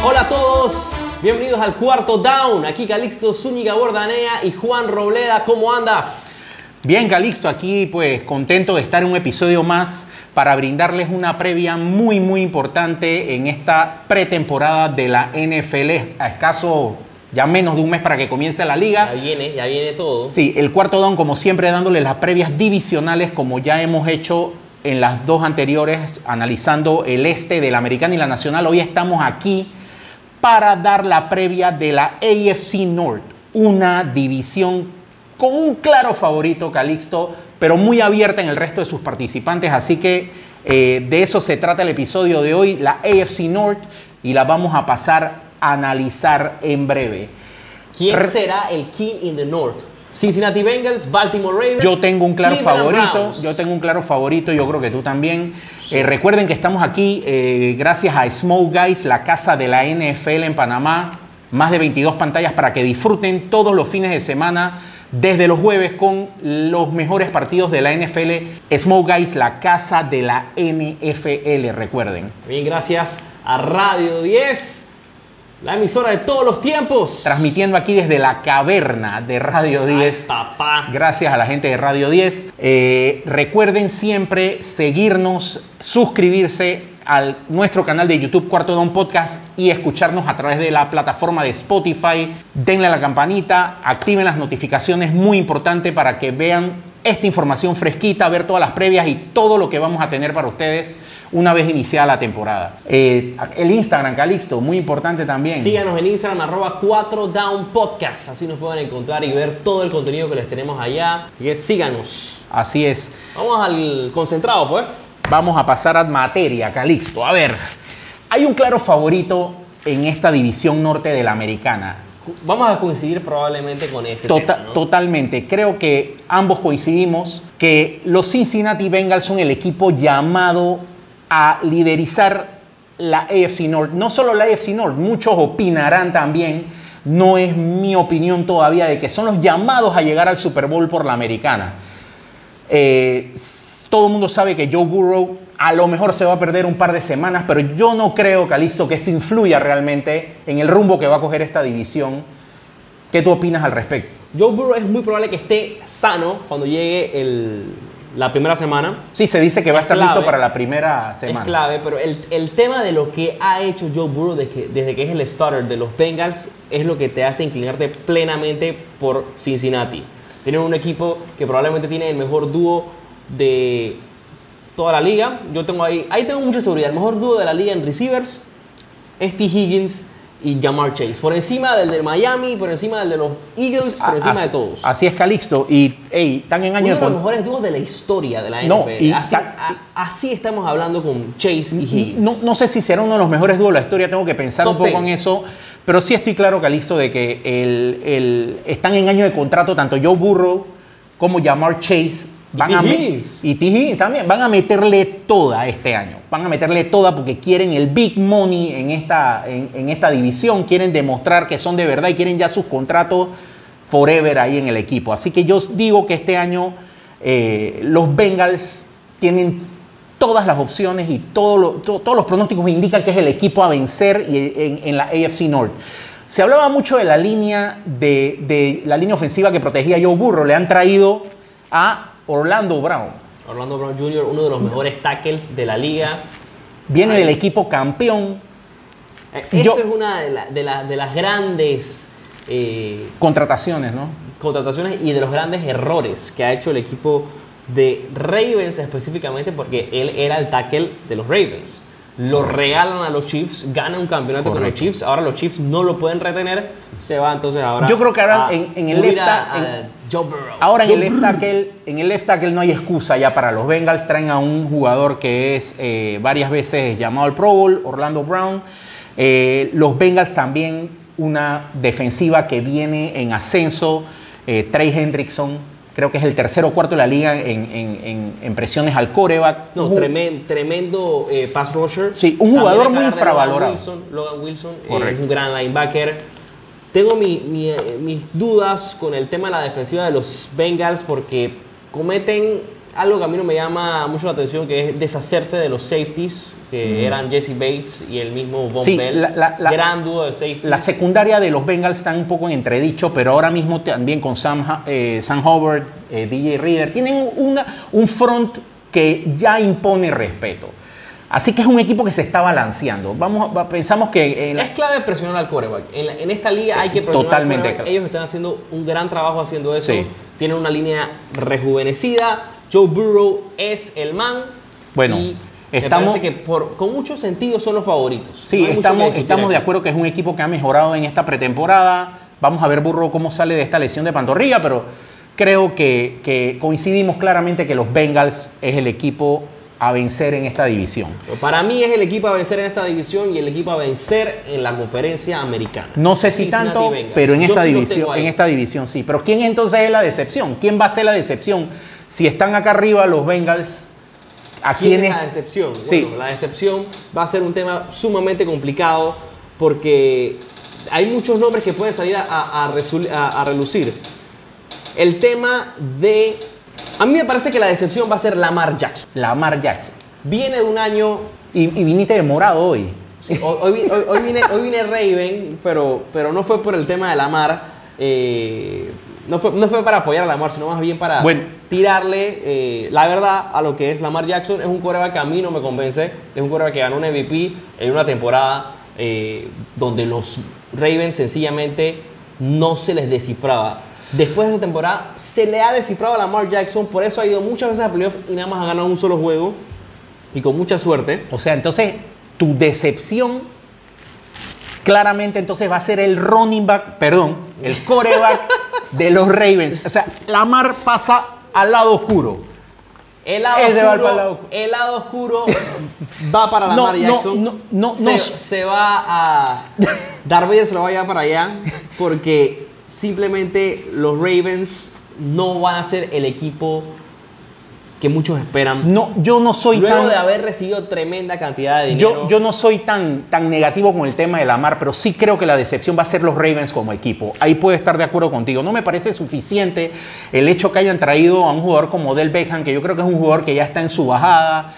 Hola a todos, bienvenidos al Cuarto Down. Aquí Calixto Zúñiga Bordanea y Juan Robleda. ¿Cómo andas? Bien, Calixto, aquí pues contento de estar en un episodio más para brindarles una previa muy importante en esta pretemporada de la NFL. A escaso ya menos de un mes para que comience la liga. Ya viene todo. Sí, el Cuarto Down como siempre dándoles las previas divisionales como ya hemos hecho en las dos anteriores, analizando el este de la Americana y la Nacional. Hoy estamos aquí para dar la previa de la AFC North, una división con un claro favorito, Calixto, pero muy abierta en el resto de sus participantes. Así que de eso se trata el episodio de hoy, la AFC North, y la vamos a pasar a analizar en breve. ¿Quién será el King in the North? Cincinnati Bengals, Baltimore Ravens. Yo tengo un claro favorito. Yo creo que tú también. Sí. Recuerden que estamos aquí gracias a Smoke Guys, la casa de la NFL en Panamá. Más de 22 pantallas para que disfruten todos los fines de semana, desde los jueves, con los mejores partidos de la NFL. Smoke Guys, la casa de la NFL, recuerden. Bien, gracias a Radio 10. La emisora de todos los tiempos. Transmitiendo aquí desde la caverna de Radio 10. Ay, papá. Gracias a la gente de Radio 10. Recuerden siempre seguirnos, suscribirse a nuestro canal de YouTube Cuarto Down Podcast y escucharnos a través de la plataforma de Spotify. Denle a la campanita, activen las notificaciones, muy importante para que vean esta información fresquita, ver todas las previas y todo lo que vamos a tener para ustedes una vez iniciada la temporada. El Instagram, Calixto, muy importante también. Síganos en Instagram, @4downpodcast. Así nos pueden encontrar y ver todo el contenido que les tenemos allá. Así que síganos. Así es. Vamos al concentrado, pues. Vamos a pasar a materia, Calixto. A ver, hay un claro favorito en esta división norte de la Americana. Vamos a coincidir probablemente con ese tema, ¿no? Totalmente. Creo que ambos coincidimos que los Cincinnati Bengals son el equipo llamado a liderizar la AFC North. No solo la AFC North, muchos opinarán también, no es mi opinión todavía, de que son los llamados a llegar al Super Bowl por la Americana. Todo el mundo sabe que Joe Burrow a lo mejor se va a perder un par de semanas, pero yo no creo, Calixto, que esto influya realmente en el rumbo que va a coger esta división. ¿Qué tú opinas al respecto? Joe Burrow es muy probable que esté sano cuando llegue la primera semana. Sí, se dice que va a estar listo para la primera semana. Es clave, pero el tema de lo que ha hecho Joe Burrow desde que es el starter de los Bengals es lo que te hace inclinarte plenamente por Cincinnati. Tienen un equipo que probablemente tiene el mejor dúo de toda la liga. Yo tengo ahí tengo mucha seguridad. El mejor dúo de la liga en receivers es T. Higgins y Ja'Marr Chase. Por encima del de Miami, por encima del de los Eagles, por encima de todos. Así es, Calixto. Y están en año uno de los mejores dúos de la historia de la NFL. No, así estamos hablando con Chase y Higgins. No sé si será uno de los mejores dúos de la historia. Tengo que pensar un poco en eso. Pero sí estoy claro, Calixto, de que están en año de contrato tanto Joe Burrow como Ja'Marr Chase. Y T. Higgins también van a meterle toda este año. Van a meterle toda porque quieren el big money en esta división. Quieren demostrar que son de verdad y quieren ya sus contratos forever ahí en el equipo. Así que yo digo que este año los Bengals tienen todas las opciones y todos los pronósticos indican que es el equipo a vencer en la AFC North. Se hablaba mucho de la línea la línea ofensiva que protegía a Joe Burrow. Le han traído a Orlando Brown Jr., uno de los mejores tackles de la liga. Viene del equipo campeón. Eso es una de las grandes contrataciones, ¿no? Contrataciones y de los grandes errores que ha hecho el equipo de Ravens, específicamente porque él era el tackle de los Ravens. Lo regalan a los Chiefs, gana un campeonato. Correcto. Con los Chiefs. Ahora los Chiefs no lo pueden retener, se va entonces ahora. Yo creo que ahora en el left Joe Burrow. Ahora en el left tackle no hay excusa ya para los Bengals. Traen a un jugador que es varias veces llamado al Pro Bowl, Orlando Brown. Los Bengals también una defensiva que viene en ascenso. Trey Hendrickson. Creo que es el tercero o cuarto de la liga en presiones al quarterback. No, tremendo pass rusher. Sí, un jugador muy infravalorado. Logan Wilson es un gran linebacker. Tengo mis dudas con el tema de la defensiva de los Bengals porque cometen algo que a mí no me llama mucho la atención, que es deshacerse de los safeties, que eran Jesse Bates y el mismo Von Bell. Gran dúo de safeties. La secundaria de los Bengals está un poco en entredicho, pero ahora mismo también con Sam Hubbard, DJ Reader, tienen un front que ya impone respeto. Así que es un equipo que se está balanceando. Pensamos que... es clave presionar al quarterback. En esta liga hay que presionar totalmente al quarterback. Ellos están haciendo un gran trabajo haciendo eso. Sí. Tienen una línea rejuvenecida. Joe Burrow es el man. Bueno, y me parece que con mucho sentido son los favoritos. Sí, no estamos de acuerdo que es un equipo que ha mejorado en esta pretemporada. Vamos a ver Burrow cómo sale de esta lesión de pantorrilla, pero creo que coincidimos claramente que los Bengals es el equipo a vencer en esta división. Para mí es el equipo a vencer en esta división y el equipo a vencer en la conferencia americana. No sé si tanto, pero en esta división sí. Pero ¿quién entonces es la decepción? ¿Quién va a ser la decepción? Si están acá arriba los Bengals, ¿a quién es la decepción? Sí. Bueno, la decepción va a ser un tema sumamente complicado porque hay muchos nombres que pueden salir a relucir. El tema de... A mí me parece que la decepción va a ser Lamar Jackson. Lamar Jackson. Viene de un año... Y viniste de morado hoy. Sí, hoy vine Raven, pero no fue por el tema de Lamar. No fue para apoyar a Lamar, sino más bien para tirarle la verdad a lo que es Lamar Jackson. Es un quarterback que a mí no me convence. Es un quarterback que ganó un MVP en una temporada donde los Ravens sencillamente no se les descifraba. Después de esa temporada se le ha descifrado a Lamar Jackson, por eso ha ido muchas veces a playoff y nada más ha ganado un solo juego y con mucha suerte. O sea, entonces tu decepción claramente entonces va a ser el el quarterback de los Ravens. O sea, Lamar pasa al lado oscuro. El lado oscuro va para Lamar Jackson. Se va a... Darth Vader se lo va a llevar para allá porque... Simplemente los Ravens no van a ser el equipo que muchos esperan. No, yo no soy Luego de haber recibido tremenda cantidad de dinero. Yo no soy tan negativo con el tema de Lamar, pero sí creo que la decepción va a ser los Ravens como equipo. Ahí puedo estar de acuerdo contigo. No me parece suficiente el hecho que hayan traído a un jugador como Odell Beckham, que yo creo que es un jugador que ya está en su bajada.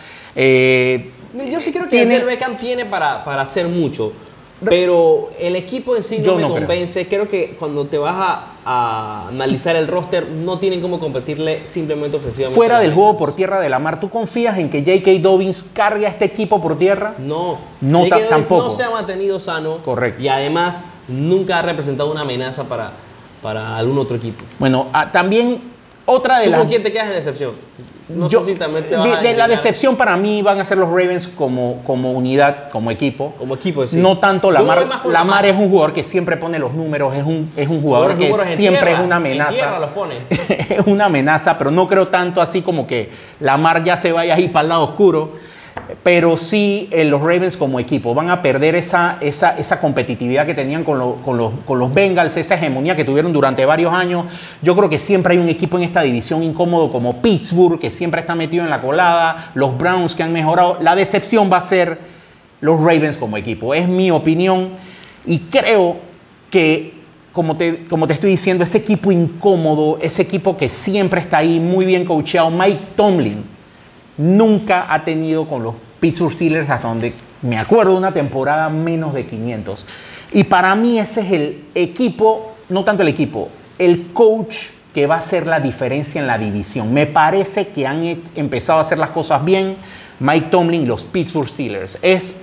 Yo sí creo que Odell Beckham tiene para hacer mucho. Pero el equipo en sí no me convence. Creo que cuando te vas a analizar el roster, no tienen cómo competirle simplemente ofensivamente. Fuera del juego por tierra de Lamar, ¿tú confías en que J.K. Dobbins cargue a este equipo por tierra? No. Tampoco. No se ha mantenido sano. Correcto. Y además nunca ha representado una amenaza para algún otro equipo. Bueno, también otra de las... ¿Con quién te quedas de decepción? No sé si también te vas de la decepción para mí van a ser los Ravens como unidad, como equipo. Como equipo, sí. No tanto Lamar. Lamar es un jugador que siempre pone los números, es un jugador que siempre es una amenaza. En tierra los pone. Es una amenaza, pero no creo tanto así como que Lamar ya se vaya ahí para el lado oscuro. Pero sí, los Ravens como equipo van a perder esa competitividad que tenían con los Bengals, esa hegemonía que tuvieron durante varios años. Yo creo que siempre hay un equipo en esta división incómodo como Pittsburgh, que siempre está metido en la colada, los Browns que han mejorado. La decepción va a ser los Ravens como equipo. Es mi opinión y creo que, como te estoy diciendo, ese equipo incómodo, ese equipo que siempre está ahí, muy bien coacheado, Mike Tomlin, nunca ha tenido con los Pittsburgh Steelers, hasta donde me acuerdo, una temporada menos de 500. Y para mí ese es el equipo, no tanto el equipo, el coach que va a hacer la diferencia en la división. Me parece que han empezado a hacer las cosas bien Mike Tomlin y los Pittsburgh Steelers. Es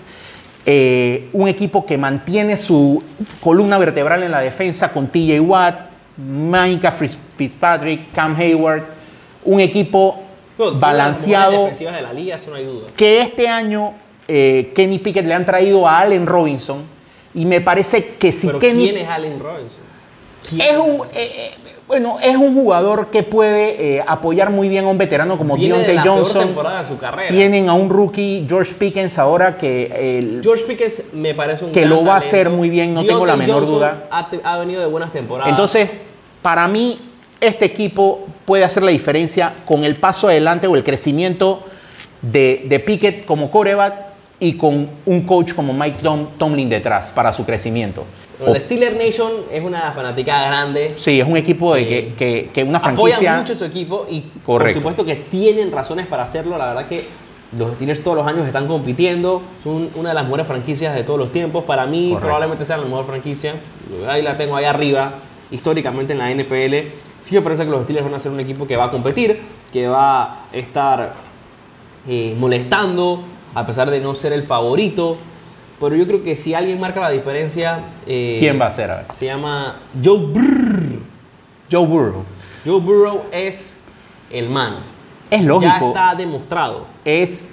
un equipo que mantiene su columna vertebral en la defensa con TJ Watt, Micah Fitzpatrick, Cam Hayward. Un equipo balanceado, de la liga, eso no hay duda. Que este año Kenny Pickett le han traído a Allen Robinson y me parece que si ¿quién es Allen Robinson? Es un jugador que puede apoyar muy bien a un veterano como Deontay Johnson. Temporada de su carrera. Tienen a un rookie, George Pickens, ahora que George Pickens me parece un que lo va a hacer muy bien, no tengo la menor duda. Ha venido de buenas temporadas. Entonces, para mí este equipo puede hacer la diferencia con el paso adelante o el crecimiento de Pickett como quarterback y con un coach como Mike Tomlin detrás para su crecimiento. Bueno, la Steeler Nation es una fanática grande. Sí, es un equipo de que una franquicia... Apoyan mucho su equipo y por supuesto que tienen razones para hacerlo. La verdad que los Steelers todos los años están compitiendo. Son una de las mejores franquicias de todos los tiempos. Para mí probablemente sea la mejor franquicia. Ahí la tengo ahí arriba, históricamente en la NFL. Sí me parece que los Steelers van a ser un equipo que va a competir, que va a estar molestando, a pesar de no ser el favorito. Pero yo creo que si alguien marca la diferencia... ¿Quién va a ser? A ver. Se llama Joe Burrow. Joe Burrow. Joe Burrow es el man. Es lógico. Ya está demostrado. Es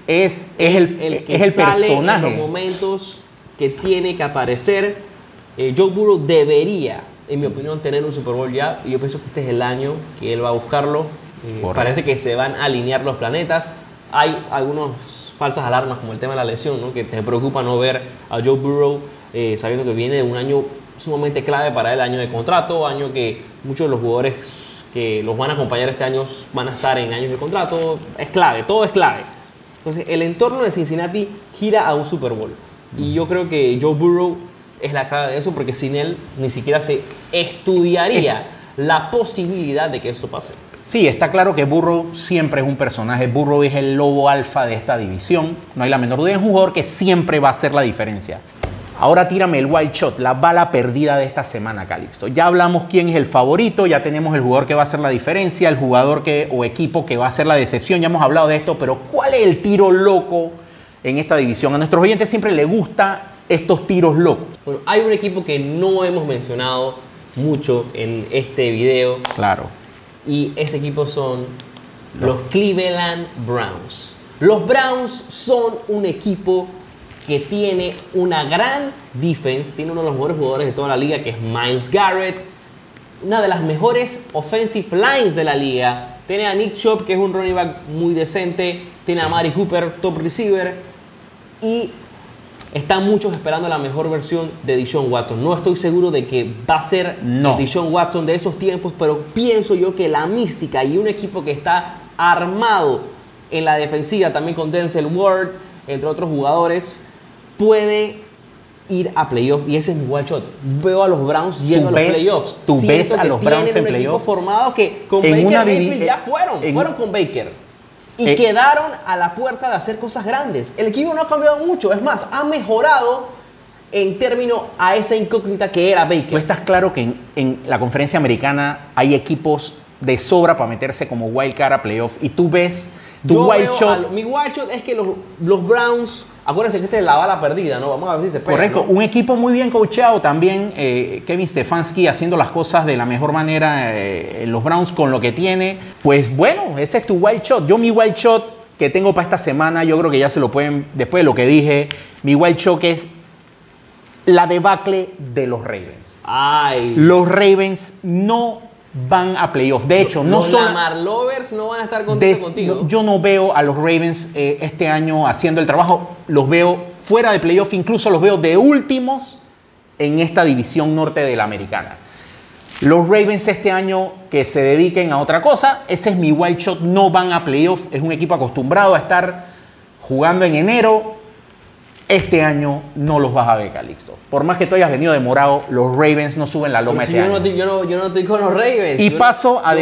el personaje. En los momentos que tiene que aparecer. Joe Burrow debería, en mi opinión, tener un Super Bowl ya. Y yo pienso que este es el año que él va a buscarlo. Parece que se van a alinear los planetas. Hay algunos falsas alarmas como el tema de la lesión, ¿no? Que te preocupa no ver a Joe Burrow sabiendo que viene de un año sumamente clave para él, año de contrato, año que muchos de los jugadores que los van a acompañar este año van a estar en años de contrato. Es clave, todo es clave. Entonces el entorno de Cincinnati gira a un Super Bowl y yo creo que Joe Burrow es la clave de eso, porque sin él ni siquiera se estudiaría la posibilidad de que eso pase. Sí, está claro que Burrow siempre es un personaje. Burrow es el lobo alfa de esta división. No hay la menor duda. Es un jugador que siempre va a hacer la diferencia. Ahora tírame el wild shot, la bala perdida de esta semana, Calixto. Ya hablamos quién es el favorito, ya tenemos el jugador que va a hacer la diferencia, el jugador o equipo que va a hacer la decepción. Ya hemos hablado de esto, pero ¿cuál es el tiro loco en esta división? A nuestros oyentes siempre les gusta estos tiros locos. Bueno, hay un equipo que no hemos mencionado mucho en este video. Claro. Y ese equipo son los Cleveland Browns. Los Browns son un equipo que tiene una gran defense, tiene uno de los mejores jugadores de toda la liga, que es Myles Garrett, una de las mejores offensive lines de la liga. Tiene a Nick Chubb, que es un running back muy decente, tiene a Mari Cooper, top receiver, y están muchos esperando la mejor versión de Deshaun Watson. No estoy seguro de que va a ser el Deshaun Watson de esos tiempos, pero pienso yo que la mística y un equipo que está armado en la defensiva, también con Denzel Ward, entre otros jugadores, puede ir a playoffs, y ese es mi wild shot. Veo a los Browns yendo a los playoffs. ¿Tú ves a los Browns en playoffs? Tienen un equipo formado que con Baker Mayfield ya fueron con Baker. Y quedaron a la puerta de hacer cosas grandes. El equipo no ha cambiado mucho. Es más, ha mejorado en términos a esa incógnita que era Baker. Tú estás claro que en la conferencia americana hay equipos de sobra para meterse como wild card a playoff. Y tú ves tu wild shot. Mi wild shot es que los Browns... Acuérdense que esta es la bala perdida, ¿no? Vamos a ver si se pega. Correcto. ¿no? Un equipo muy bien coachado también. Kevin Stefanski haciendo las cosas de la mejor manera en los Browns con lo que tiene. Pues bueno, ese es tu wild shot. Yo mi wild shot que tengo para esta semana, yo creo que ya se lo pueden, después de lo que dije, mi wild shot es la debacle de los Ravens. Ay. Los Ravens no van a playoff. De hecho, no son... Los Lamar Lovers no van a estar contentos contigo. Yo no veo a los Ravens este año haciendo el trabajo. Los veo fuera de playoff, incluso los veo de últimos en esta división norte de la americana. Los Ravens este año que se dediquen a otra cosa, ese es mi wild shot, no van a playoff. Es un equipo acostumbrado a estar jugando en enero. Este año no los vas a ver, Calixto. Por más que tú hayas venido de morado, los Ravens no suben la loma este año. Yo no estoy con los Ravens. Y paso a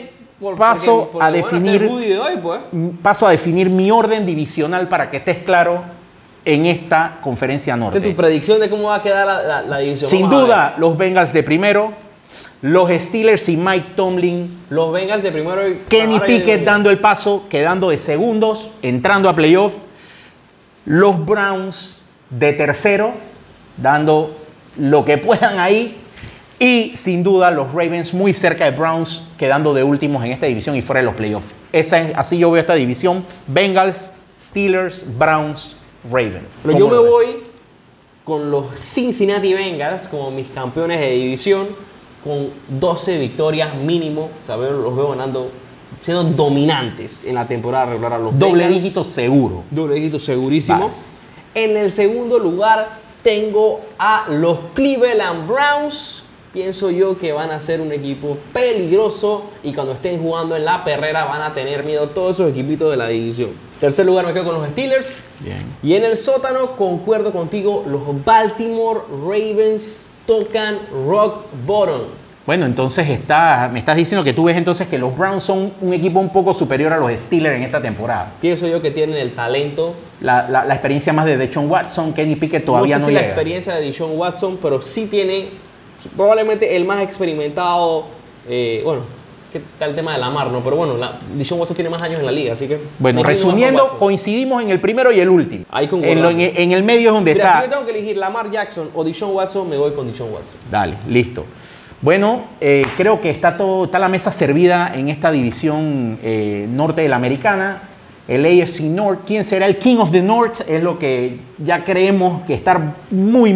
definir mi orden divisional para que estés claro en esta conferencia norte. ¿Esta es tu predicción de cómo va a quedar la división? Sin duda, los Bengals de primero, los Steelers y Mike Tomlin. Los Bengals de primero y Kenny Pickett dando el paso, quedando de segundos, entrando a playoff. Los Browns de tercero, dando lo que puedan ahí. Y sin duda los Ravens muy cerca de Browns, quedando de últimos en esta división y fuera de los playoffs. Así yo veo esta división. Bengals, Steelers, Browns, Ravens. Pero yo me voy con los Cincinnati Bengals como mis campeones de división, con 12 victorias mínimo. O sea, los veo ganando, siendo dominantes en la temporada regular a los doble Bengals. Dígito seguro. Doble dígito segurísimo. Vale. En el segundo lugar tengo a los Cleveland Browns pienso yo que van a ser un equipo peligroso y cuando estén jugando en la perrera van a tener miedo todos esos equipitos de la división. Tercer lugar me quedo con los Steelers. Bien. Y en el sótano, concuerdo contigo, los Baltimore Ravens tocan rock bottom. Bueno, entonces me estás diciendo que tú ves entonces que los Browns son un equipo un poco superior a los Steelers en esta temporada. Pienso yo que tienen el talento. La experiencia más de Deshaun Watson, Kenny Pickett todavía no llega. No sé si la experiencia de Deshaun Watson, pero sí tiene probablemente el más experimentado. Bueno, ¿qué tal el tema de Lamar? No, pero bueno, Deshaun Watson tiene más años en la liga, así que... Bueno, resumiendo, coincidimos en el primero y el último. Ahí concordamos. En el medio es donde Mira, está... si yo tengo que elegir Lamar Jackson o Deshaun Watson, me voy con Deshaun Watson. Dale, listo. Bueno, creo que está la mesa servida en esta división norte de la americana, el AFC North. ¿Quién será el King of the North? Es lo que ya creemos que estar muy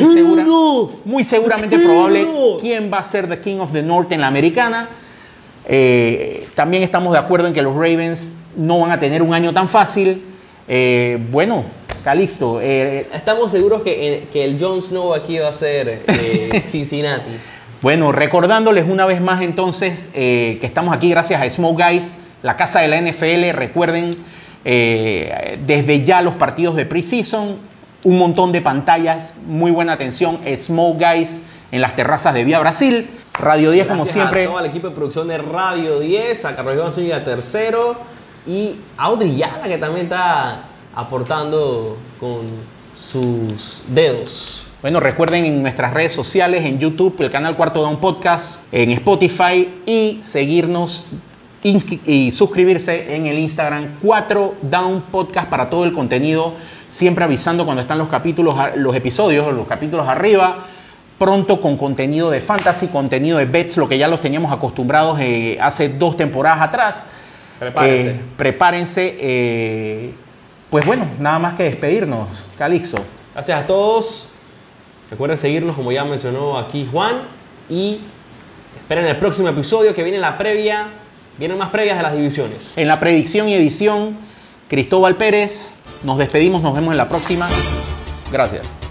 seguramente probable. ¿Quién va a ser the King of the North en la americana? También estamos de acuerdo en que los Ravens no van a tener un año tan fácil. Bueno, Calixto. Estamos seguros que el Jon Snow aquí va a ser Cincinnati. Bueno, recordándoles una vez más entonces que estamos aquí gracias a Smoke Guys, la casa de la NFL. Recuerden, desde ya los partidos de preseason, un montón de pantallas, muy buena atención. Smoke Guys en las terrazas de Vía Brasil. Radio 10 como siempre. A todo el equipo de producción de Radio 10, a Carlos Iván Zúñiga tercero y a Audrey Yala, que también está aportando con sus dedos. Bueno, recuerden en nuestras redes sociales, en YouTube, el canal Cuarto Down Podcast, en Spotify y seguirnos y suscribirse en el Instagram 4 Down Podcast para todo el contenido, siempre avisando cuando están los episodios arriba, pronto con contenido de fantasy, contenido de bets, lo que ya los teníamos acostumbrados hace 2 temporadas atrás. Prepárense. Pues bueno, nada más que despedirnos, Calixto. Gracias a todos. Recuerden seguirnos, como ya mencionó aquí Juan, y esperen el próximo episodio que viene la previa. Vienen más previas de las divisiones. En la predicción y edición, Cristóbal Pérez. Nos despedimos, nos vemos en la próxima. Gracias.